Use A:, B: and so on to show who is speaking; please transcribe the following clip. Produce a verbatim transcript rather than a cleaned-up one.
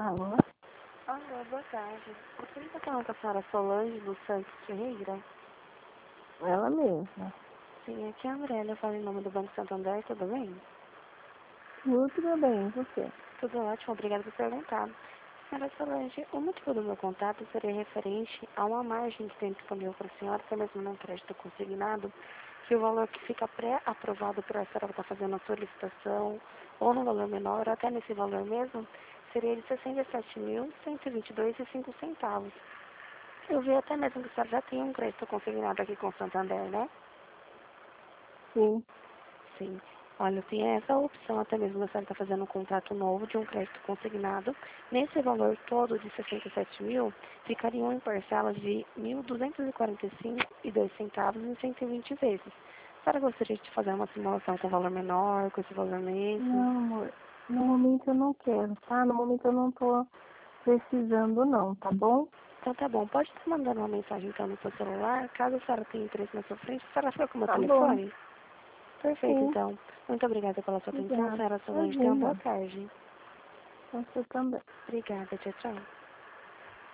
A: Alô?
B: Alô, boa tarde. Eu queria estar falando com a senhora Solange dos Santos Ferreira.
A: Ela mesma.
B: Sim, aqui é a Aurélia, eu falo em nome do Banco Santander, tudo bem?
A: Tudo bem, e você?
B: Tudo ótimo, obrigada por perguntar. Senhora Solange, o motivo do meu contato seria referente a uma margem de tempo disponível para a senhora, até mesmo num crédito consignado, que o valor que fica pré-aprovado para a senhora estar fazendo a solicitação, ou no valor menor, ou até nesse valor mesmo, seria de sessenta e sete mil, cento e vinte e dois reais e cinco centavos. Eu vi até mesmo que a senhora já tem um crédito consignado aqui com o Santander, né?
A: Sim.
B: Sim. Olha, tem essa opção até mesmo da senhora estar fazendo um contrato novo de um crédito consignado. Nesse valor todo de sessenta e sete mil, ficariam em parcelas de mil duzentos e quarenta e cinco reais e dois centavos em cento e vinte vezes. A senhora gostaria de fazer uma simulação com valor menor, com esse valor mesmo?
A: Não, amor. No momento eu não quero, tá? No momento eu não tô precisando não, tá bom?
B: Então tá bom, pode estar mandando uma mensagem então no seu celular, caso a senhora tenha interesse na sua frente, a senhora fica com o meu
A: Tá bom.
B: telefone? Perfeito,
A: Sim.
B: então. Muito obrigada pela sua atenção,
A: Obrigada.
B: senhora Solange. Tenha uma boa
A: Imagina.
B: tarde.
A: Você também.
B: Obrigada, tchau, tchau.